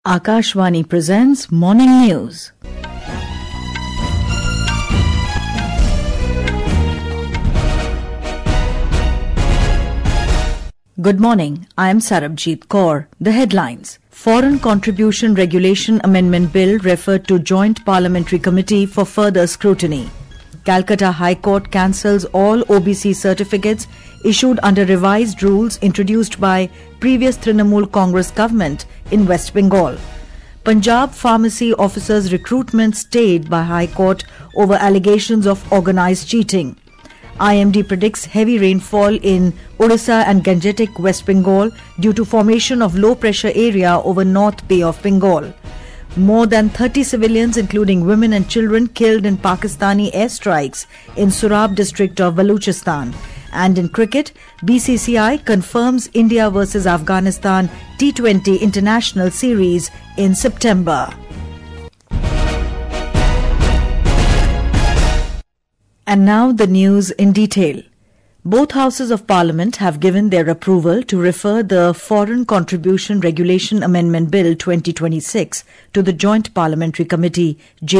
Akashvani presents Morning News. Good morning. I am Sarabjit Kaur. The headlines. Foreign Contribution Regulation Amendment Bill referred to Joint Parliamentary Committee for further scrutiny. Calcutta High Court cancels all OBC certificates issued under revised rules introduced by previous Trinamool Congress government in West Bengal. Punjab pharmacy officers' recruitment stayed by High Court over allegations of organised cheating. IMD predicts heavy rainfall in Odisha and Gangetic, West Bengal due to formation of low-pressure area over North Bay of Bengal. More than 30 civilians, including women and children, killed in Pakistani airstrikes in Surab district of Balochistan. And in cricket, BCCI confirms India versus Afghanistan T20 International Series in September. And now the news in detail. Both Houses of Parliament have given their approval to refer the Foreign Contribution Regulation Amendment Bill 2026 to the Joint Parliamentary Committee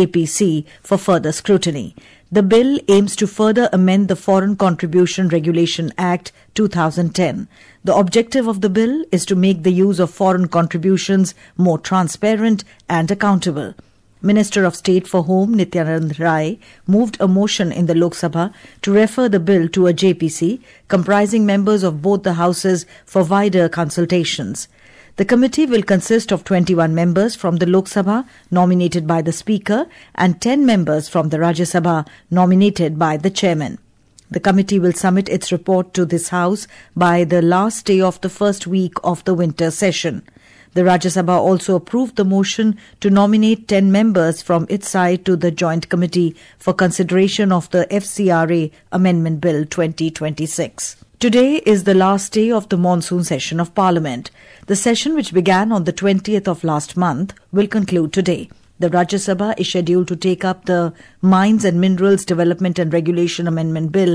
JPC for further scrutiny. The bill aims to further amend the Foreign Contribution Regulation Act 2010. The objective of the bill is to make the use of foreign contributions more transparent and accountable. Minister of State for Home Nityanand Rai moved a motion in the Lok Sabha to refer the bill to a JPC comprising members of both the houses for wider consultations. The committee will consist of 21 members from the Lok Sabha nominated by the Speaker and 10 members from the Rajya Sabha nominated by the Chairman. The committee will submit its report to this House by the last day of the first week of the winter session. The Rajya Sabha also approved the motion to nominate 10 members from its side to the Joint Committee for consideration of the FCRA Amendment Bill 2026. Today is the last day of the monsoon session of Parliament. The session, which began on the 20th of last month, will conclude today. The Rajya Sabha is scheduled to take up the Mines and Minerals Development and Regulation Amendment Bill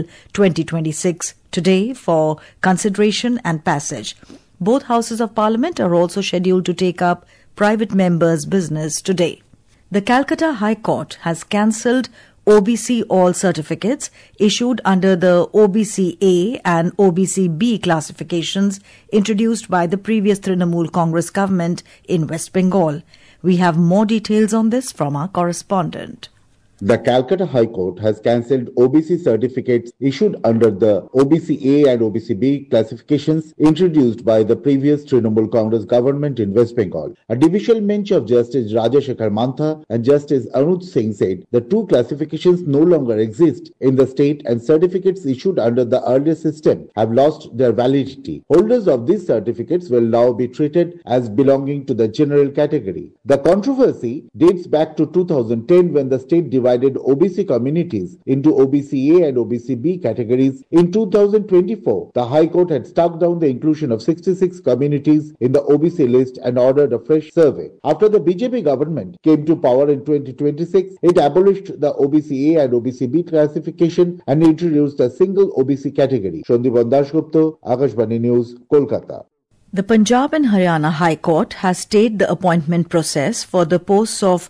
2026 today for consideration and passage. Both Houses of Parliament are also scheduled to take up private members' business today. The Calcutta High Court has cancelled OBC All certificates issued under the OBC A and OBC B classifications introduced by the previous Trinamool Congress government in West Bengal. We have more details on this from our correspondent. The Calcutta High Court has cancelled OBC certificates issued under the OBC A and OBC B classifications introduced by the previous Trinamool Congress government in West Bengal. A divisional bench of Justice Rajasekhar Mantha and Justice Anuj Singh said the two classifications no longer exist in the state and certificates issued under the earlier system have lost their validity. Holders of these certificates will now be treated as belonging to the general category. The controversy dates back to 2010 when the state divided OBC communities into OBC A and OBC B categories. In 2024, the High Court had struck down the inclusion of 66 communities in the OBC list and ordered a fresh survey. After the BJP government came to power in 2026, it abolished the OBC A and OBC B classification and introduced a single OBC category. Shandipan Dasgupta, Akashvani News, Kolkata. The Punjab and Haryana High Court has stayed the appointment process for the posts of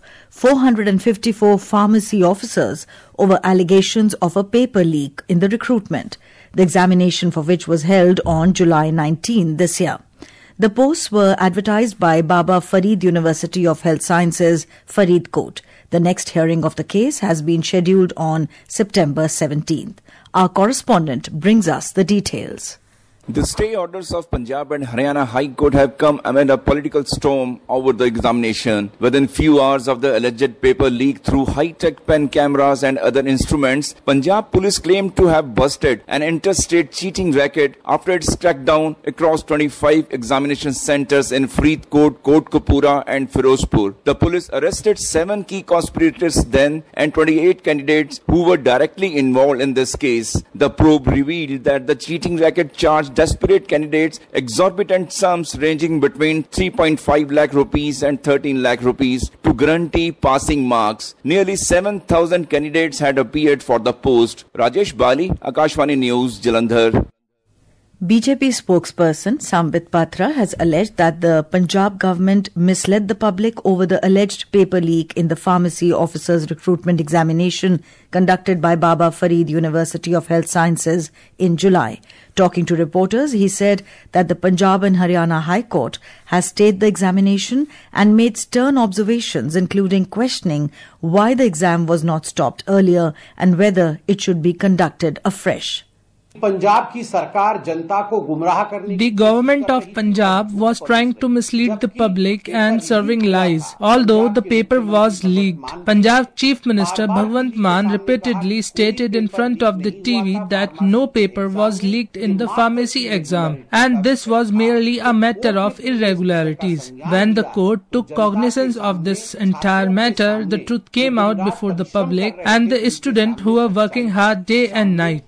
454 pharmacy officers over allegations of a paper leak in the recruitment, the examination for which was held on July 19 this year. The posts were advertised by Baba Farid University of Health Sciences, Faridkot. The next hearing of the case has been scheduled on September 17th. Our correspondent brings us the details. The stay orders of Punjab and Haryana High Court have come amid a political storm over the examination. Within few hours of the alleged paper leak through high-tech pen cameras and other instruments, Punjab police claimed to have busted an interstate cheating racket after its crackdown across 25 examination centers in Faridkot, Kotkapura and Firozpur. The police arrested 7 key conspirators then and 28 candidates who were directly involved in this case. The probe revealed that the cheating racket charged desperate candidates exorbitant sums ranging between 3.5 lakh rupees and 13 lakh rupees to guarantee passing marks. Nearly 7,000 candidates had appeared for the post. Rajesh Bali, Akashvani News, Jalandhar. BJP spokesperson Sambit Patra has alleged that the Punjab government misled the public over the alleged paper leak in the pharmacy officers' recruitment examination conducted by Baba Farid University of Health Sciences in July. Talking to reporters, he said that the Punjab and Haryana High Court has stayed the examination and made stern observations, including questioning why the exam was not stopped earlier and whether it should be conducted afresh. The government of Punjab was trying to mislead the public and serving lies, although the paper was leaked. Punjab Chief Minister Bhagwant Mann repeatedly stated in front of the TV that no paper was leaked in the pharmacy exam, and this was merely a matter of irregularities. When the court took cognizance of this entire matter, the truth came out before the public and the students who were working hard day and night.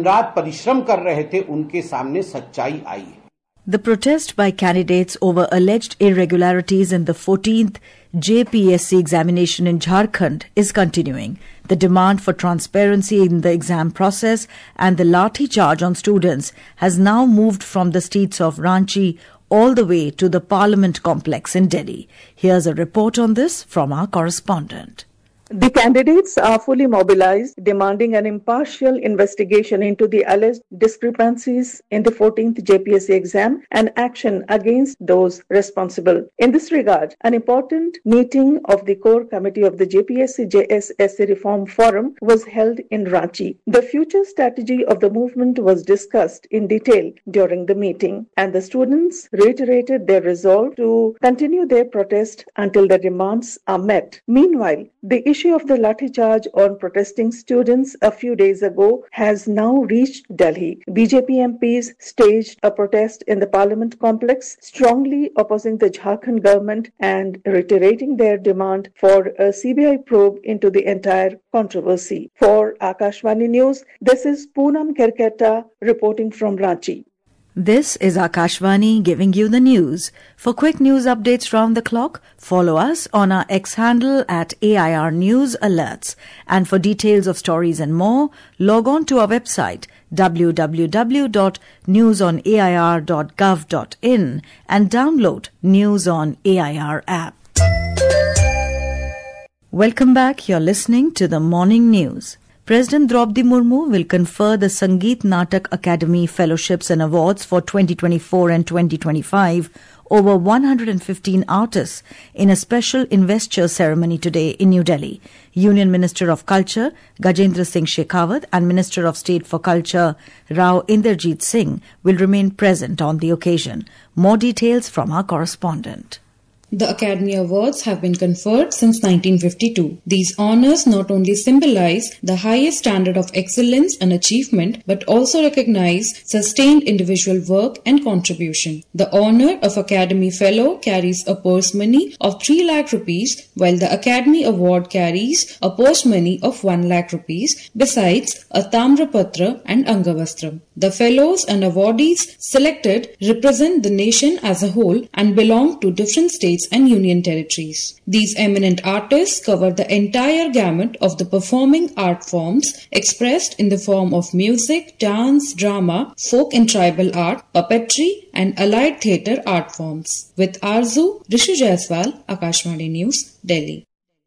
The protest by candidates over alleged irregularities in the 14th JPSC examination in Jharkhand is continuing. The demand for transparency in the exam process and the lathi charge on students has now moved from the streets of Ranchi all the way to the Parliament complex in Delhi. Here's a report on this from our correspondent. The candidates are fully mobilized, demanding an impartial investigation into the alleged discrepancies in the 14th JPSC exam and action against those responsible. In this regard, an important meeting of the core committee of the JPSC JSSC Reform Forum was held in Ranchi. The future strategy of the movement was discussed in detail during the meeting, and the students reiterated their resolve to continue their protest until the demands are met. Meanwhile, the issue of the lathi charge on protesting students a few days ago has now reached Delhi. BJP MPs staged a protest in the Parliament complex, strongly opposing the Jharkhand government and reiterating their demand for a CBI probe into the entire controversy. For Akashvani News, this is Poonam Kerketa reporting from Ranchi. This is Akashvani giving you the news. For quick news updates round the clock, follow us on our X handle at AIR News Alerts. And for details of stories and more, log on to our website www.newsonair.gov.in and download News on AIR app. Welcome back. You're listening to the Morning News. President Draupadi Murmu will confer the Sangeet Natak Academy Fellowships and Awards for 2024 and 2025 over 115 artists in a special investiture ceremony today in New Delhi. Union Minister of Culture Gajendra Singh Shekhawat and Minister of State for Culture Rao Inderjeet Singh will remain present on the occasion. More details from our correspondent. The Academy Awards have been conferred since 1952. These honors not only symbolize the highest standard of excellence and achievement, but also recognize sustained individual work and contribution. The honor of Academy Fellow carries a purse money of 3 lakh rupees, while the Academy Award carries a purse money of 1 lakh rupees, besides a Tamrapatra and Angavastram. The fellows and awardees selected represent the nation as a whole and belong to different states and union territories. These eminent artists cover the entire gamut of the performing art forms expressed in the form of music, dance, drama, folk and tribal art, puppetry and allied theatre art forms. With Arzu, Rishu Jaiswal, Akashvani News, Delhi.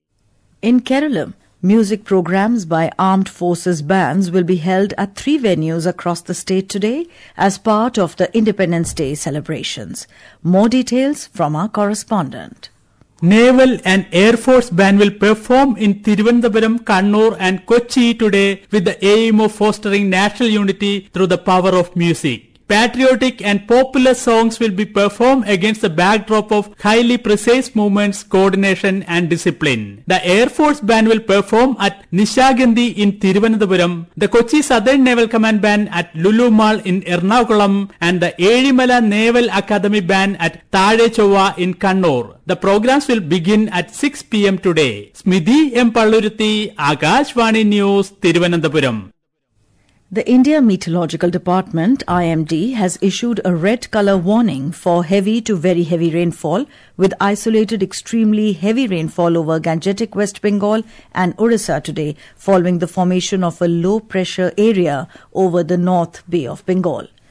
In Kerala, music programs by armed forces bands will be held at 3 venues across the state today as part of the Independence Day celebrations. More details from our correspondent. Naval and Air Force Band will perform in Thiruvananthapuram, Kannur and Kochi today with the aim of fostering national unity through the power of music. Patriotic and popular songs will be performed against the backdrop of highly precise movements, coordination and discipline. The Air Force Band will perform at Nishagandhi in Thiruvananthapuram, the Kochi Southern Naval Command Band at Lulu Mall in Ernakulam and the Ezhimala Naval Academy Band at Thade Chova in Kannur. The programs will begin at 6 p.m. today. Smidhi M. Palluruthi, Akashvani News, Thiruvananthapuram. The India Meteorological Department, IMD, has issued a red colour warning for heavy to very heavy rainfall with isolated extremely heavy rainfall over Gangetic West Bengal and Orissa today following the formation of a low pressure area over the North Bay of Bengal.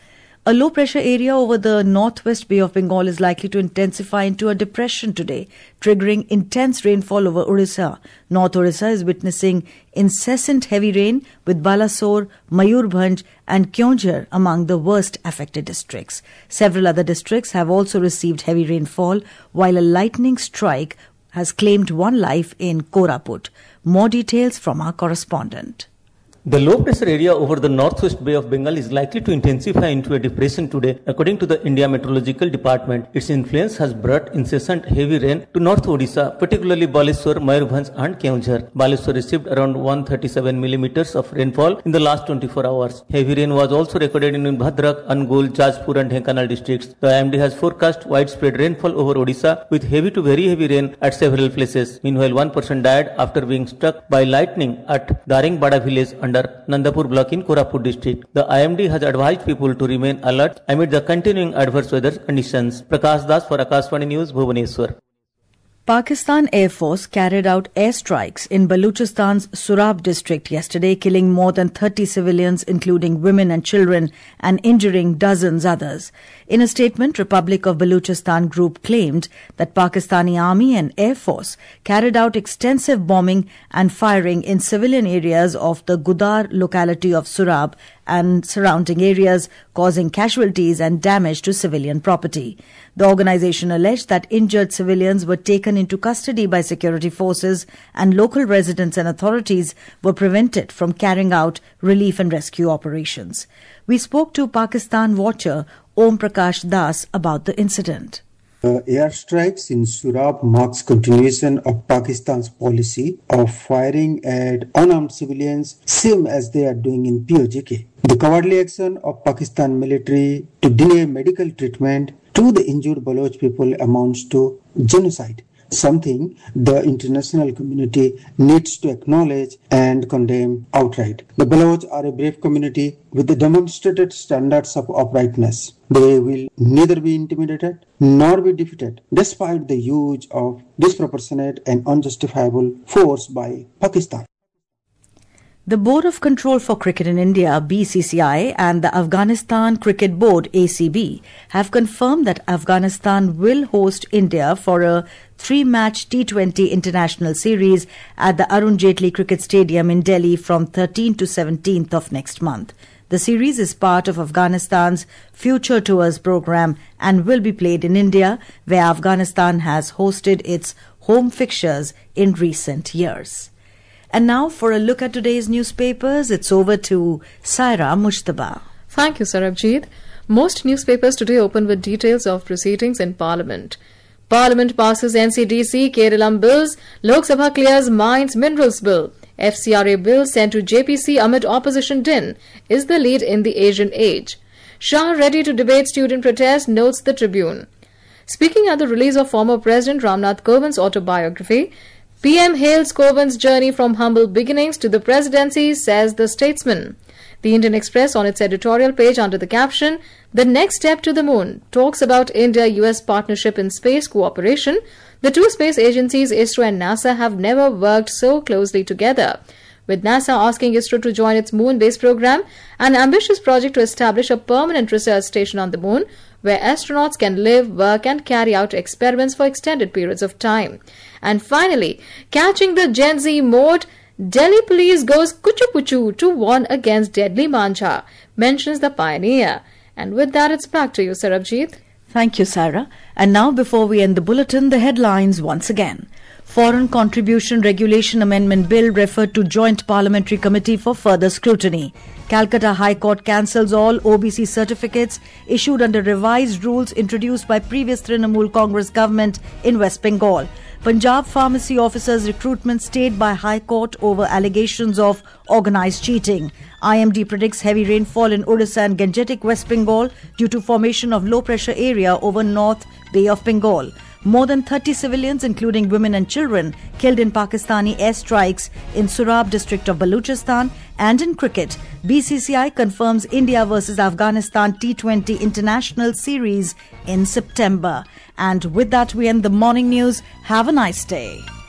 A low-pressure area over the northwest Bay of Bengal is likely to intensify into a depression today, triggering intense rainfall over Odisha. North Odisha is witnessing incessant heavy rain, with Balasore, Mayurbhanj and Keonjhar among the worst affected districts. Several other districts have also received heavy rainfall, while a lightning strike has claimed one life in Koraput. More details from our correspondent. The low-pressure area over the northwest Bay of Bengal is likely to intensify into a depression today, according to the India Meteorological Department. Its influence has brought incessant heavy rain to North Odisha, particularly Baleswar, Mayurbhanj and Keonjhar. Baleswar received around 137 millimeters of rainfall in the last 24 hours. Heavy rain was also recorded in Bhadrak, Angul, Jajpur and Dhenkanal districts. The IMD has forecast widespread rainfall over Odisha with heavy to very heavy rain at several places. Meanwhile, one person died after being struck by lightning at Daringbada village under Nandapur block in Koraput district. The IMD has advised people to remain alert amid the continuing adverse weather conditions. Prakash Das for Akashvani News, Bhubaneswar. Pakistan Air Force carried out airstrikes in Baluchistan's Surab district yesterday, killing more than 30 civilians, including women and children, and injuring dozens others. In a statement, Republic of Baluchistan Group claimed that Pakistani Army and Air Force carried out extensive bombing and firing in civilian areas of the Gudar locality of Surab and surrounding areas, causing casualties and damage to civilian property. The organization alleged that injured civilians were taken into custody by security forces and local residents and authorities were prevented from carrying out relief and rescue operations. We spoke to Pakistan watcher Om Prakash Das about the incident. Airstrikes in Surab marks continuation of Pakistan's policy of firing at unarmed civilians, same as they are doing in POJK. The cowardly action of Pakistan military to deny medical treatment to the injured Baloch people amounts to genocide, something the international community needs to acknowledge and condemn outright. The Baloch are a brave community with the demonstrated standards of uprightness. They will neither be intimidated nor be defeated, despite the use of disproportionate and unjustifiable force by Pakistan. The Board of Control for Cricket in India, BCCI, and the Afghanistan Cricket Board, ACB, have confirmed that Afghanistan will host India for a 3-match T20 international series at the Arun Jaitley Cricket Stadium in Delhi from 13th to 17th of next month. The series is part of Afghanistan's Future Tours program and will be played in India, where Afghanistan has hosted its home fixtures in recent years. And now for a look at today's newspapers, it's over to Saira Mujtaba. Thank you, Sarabjit. Most newspapers today open with details of proceedings in Parliament. Parliament passes NCDC, Keralam bills, Lok Sabha clears Mines Minerals Bill, FCRA bill sent to JPC amid opposition din, is the lead in the Asian age. Shah ready to debate student protest, notes the Tribune. Speaking at the release of former President Ramnath Kovind's autobiography, PM hails Kovind's journey from humble beginnings to the presidency, says the Statesman. The Indian Express, on its editorial page under the caption, "The Next Step to the Moon," talks about India-US partnership in space cooperation. The two space agencies, ISRO and NASA, have never worked so closely together, with NASA asking ISRO to join its moon-based program, an ambitious project to establish a permanent research station on the moon, where astronauts can live, work and carry out experiments for extended periods of time. And finally, catching the Gen Z mode, Delhi police goes kuchu-puchu to warn against deadly manja, mentions the pioneer. And with that, it's back to you, Sarabjit. Thank you, Sarah. And now, before we end the bulletin, the headlines once again. Foreign Contribution Regulation Amendment Bill referred to Joint Parliamentary Committee for further scrutiny. Calcutta High Court cancels all OBC certificates issued under revised rules introduced by previous Trinamool Congress government in West Bengal. Punjab pharmacy officers' recruitment stayed by High Court over allegations of organised cheating. IMD predicts heavy rainfall in Odisha and Gangetic West Bengal due to formation of low-pressure area over North Bay of Bengal. More than 30 civilians, including women and children, killed in Pakistani airstrikes in Surab district of Baluchistan. And in cricket, BCCI confirms India versus Afghanistan T20 international series in September. And with that, we end the morning news. Have a nice day.